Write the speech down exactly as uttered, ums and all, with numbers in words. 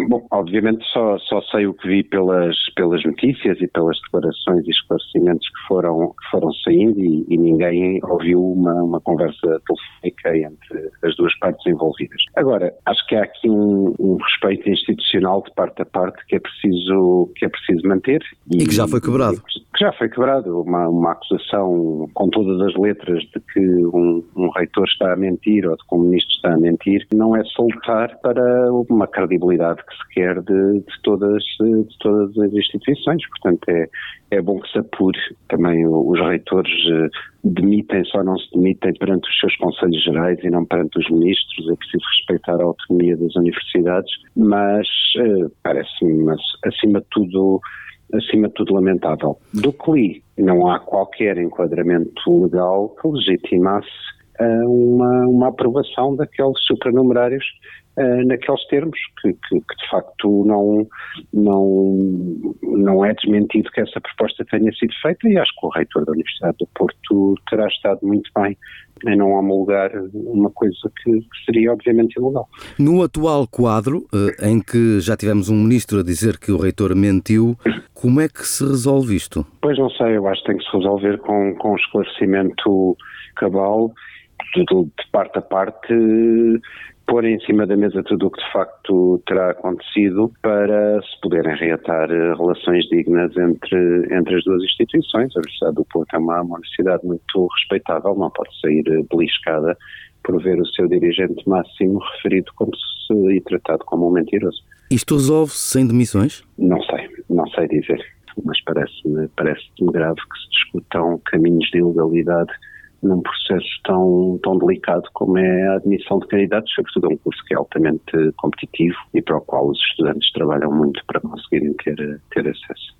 Bom, obviamente só, só sei o que vi pelas, pelas notícias e pelas declarações e esclarecimentos que foram, que foram saindo e, e ninguém ouviu uma, uma conversa telefónica entre as duas partes envolvidas. Agora, acho que há aqui um, um respeito institucional de parte a parte que é preciso, que é preciso manter. E, e que já foi quebrado. Que já foi quebrado. Uma, uma acusação com todas as letras de que um, um reitor está a mentir ou de que um ministro está a mentir não é soltar para uma credibilidade que se quer de, de, todas, de todas as instituições. Portanto, é, é bom que se apure. Também os reitores demitem-se ou não se demitem perante os seus conselhos gerais e não perante os ministros. É preciso respeitar a autonomia das universidades, mas parece-me, acima de tudo, acima de tudo lamentável. Do que li, não há qualquer enquadramento legal que legitimasse uma, uma aprovação daqueles supranumerários uh, naqueles termos, que, que, que de facto não, não, não é desmentido que essa proposta tenha sido feita, e acho que o reitor da Universidade do Porto terá estado muito bem em não homologar uma coisa que, que seria obviamente ilegal. No atual quadro, em que já tivemos um ministro a dizer que o reitor mentiu, como é que se resolve isto? Pois não sei, eu acho que tem que se resolver com, com um esclarecimento cabal, tudo de parte a parte, pôr em cima da mesa tudo o que de facto terá acontecido para se poderem reatar relações dignas entre, entre as duas instituições. A Universidade do Porto é uma, uma universidade muito respeitável, não pode sair beliscada por ver o seu dirigente máximo referido como se e tratado como um mentiroso. Isto resolve-se sem demissões? Não sei, não sei dizer, mas parece-me, parece-me grave que se discutam caminhos de ilegalidade num processo tão, tão delicado como é a admissão de candidatos, sobretudo a um curso que é altamente competitivo e para o qual os estudantes trabalham muito para conseguirem ter, ter acesso.